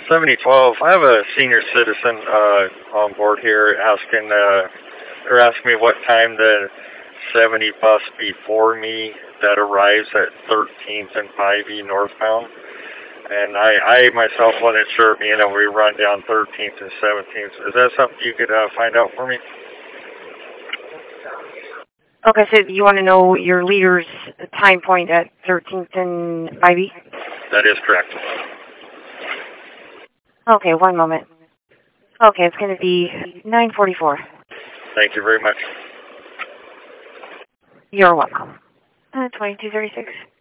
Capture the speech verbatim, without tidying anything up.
seventy twelve. I have a senior citizen uh, on board here asking, uh, or asking me what time the seventy bus before me that arrives at thirteenth and five E northbound. And I, I myself wasn't sure, you know, we run down thirteenth and seventeenth. Is that something you could uh, find out for me? Okay, so you want to know your leader's time point at thirteenth and five E? That is correct. Okay, one moment. Okay, it's going to be nine forty-four. Thank you very much. You're welcome. Uh, twenty-two thirty-six.